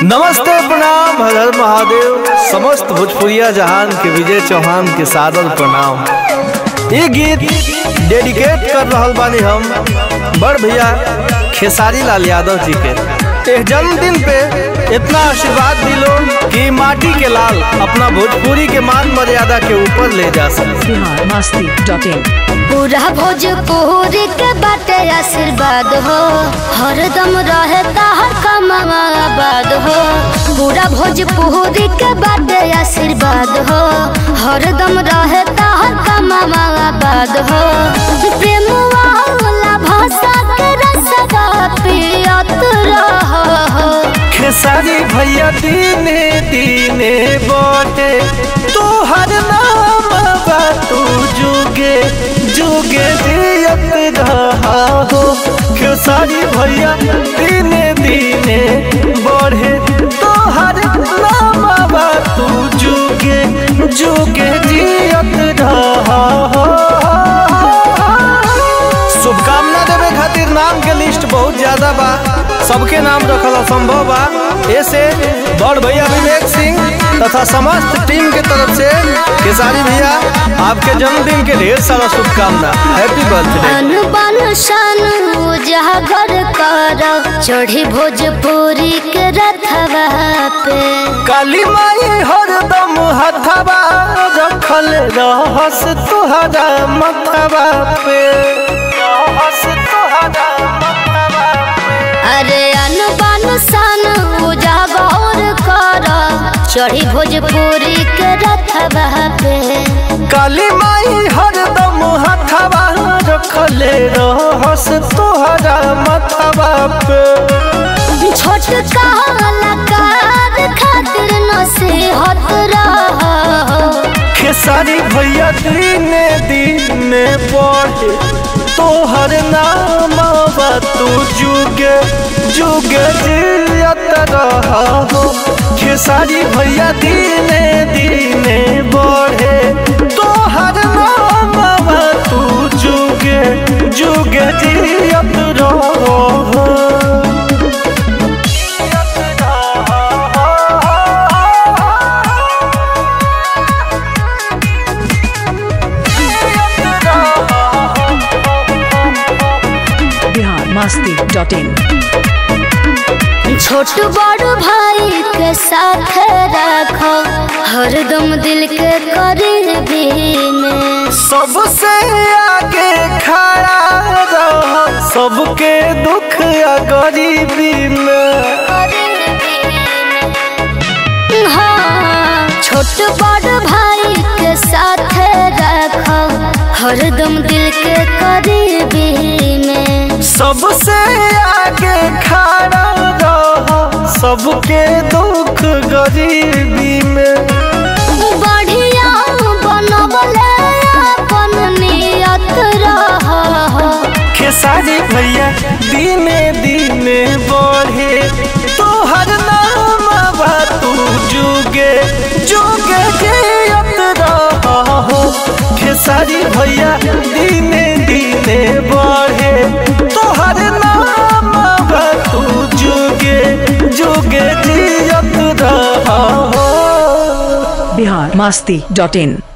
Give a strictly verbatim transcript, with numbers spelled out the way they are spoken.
नमस्ते प्रणाम हर हर महादेव। समस्त भोजपुरिया जहान के विजय चौहान के सादर प्रणाम। ये गीत डेडिकेट कर रहल बानी हम बड़ भैया खेसारी लाल यादव जी के। एक जन्मदिन पे इतना आशीर्वाद दिलो कि माटी के लाल अपना भोजपुरी के मान मर्यादा के ऊपर ले जा सके। Bihar Masti dot in. पूरा भोजपुरी के बाटे आशीर्वाद हो, हरदम रहता हर कमावा आबाद हो। पूरा भोजपुरी के बाटे आशीर्वाद हो, हरदम रहता हर कमावा आबाद हो। प्रेम वाला भाषा के रसवा पियत रहो। खेसारी भैया दीने दीने बोटे तोहर नाम बा तू जुगे जुगे जियत रहा हो। खेसारी भैया दीने दीने बढ़े तोहर नाम बा तू जुगे जुगे जियत रहा हो। शुभकामना देवे खातिर नाम के लिस्ट बहुत ज्यादा बा, सबके नाम रखल असंभव बा। ऐसे बड़ भैया विवेक सिंह तथा समस्त टीम के तरफ से खेसारी भैया आपके जन्मदिन के ढेर सारा शुभकामना। Happy birthday. अनबन शान उजागर कर चढ़ी भोजपुरी के रथवा पे। काली माई हरदम हथवा रखल रहस तुहरा मथवा पे। रहस तुहरा मथवा पे। अरे अनबन शान उजागर कर चढ़ी भोजपुरी के रथवा पे। काली माई हरदम हथवा रखले रहस तोहरा मथवा पे। छोट कलाकार खातिर नसीहत रहो। खेसारी भैया दीने दीने बढ़े तोहर नाम बा तू जुगे जुगे जियत रहा हो। खेसारी भैया दीने दीने बढ़े तोहर नाम बा तू जुगे जुगे जियत रहा हो। Bihar Masti dot in. छोट बड़ भाई के साथ रखो हरदम दिल के करीबी में। सबसे आगे खड़ा रहो सबके दुख या गरीबी में। हाँ, छोट बड़ भाई के साथ रखो हरदम दिल के करीबी में। सबसे आगे खड़ा रहो सबके दुख गरीबी में। बढ़िया बनवले अपन नियत रहो। खेसारी भैया दीने दीने बढ़े तोहर नाम बा तू जुगे जुगे जियत रहो। खेसारी भैया दीने दीने बढ़े तोहर नाम बा तू जुगे जुगे जियत रहो। बिहार मस्ती डॉट इन।